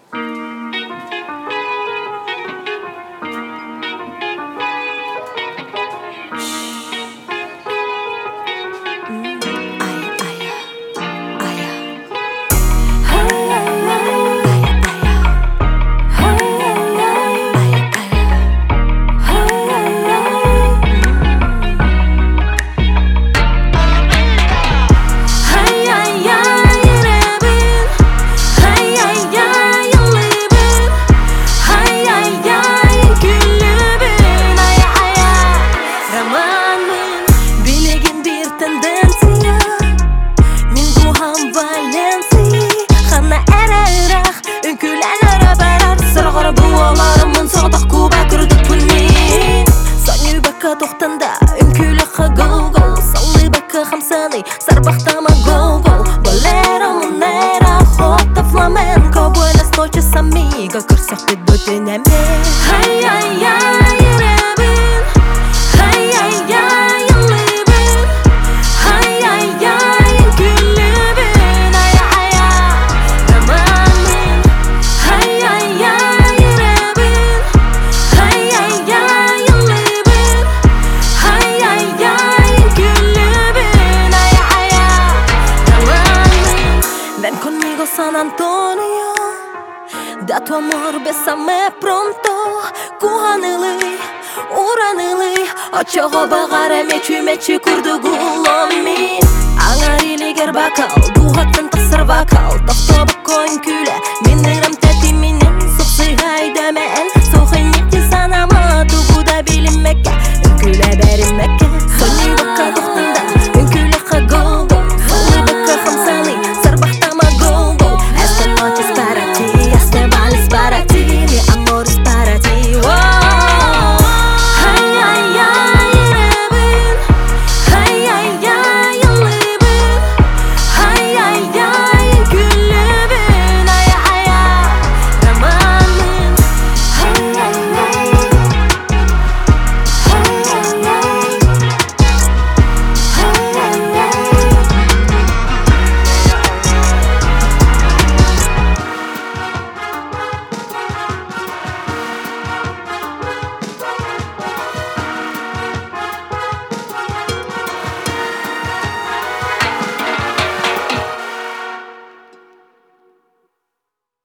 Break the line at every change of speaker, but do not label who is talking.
Тоқтанда үнкүлі қағылғу Салы бақы қамсаны Сарбақтама голгу Болеро, монеро, хота, фламенко Buenas noches, amigo Көрсақ бет бөтінеме Ай-яй-яй, ребін Ай-яй-яй, лебін Ай-яй-яй, күлібін Ай-яй-яй, романын Ай-яй-яй, ребін Ай-яй-яй, лебін Ай-яй-яй, күлібін Ай-яй-яй, романын Ven conmigo San Antonio Da tu amor, bésame pronto Куанылый, уранылый Очоға бағара мечу күрді гуломи Аңар илегер бакал Дуғаттын тасыр вокал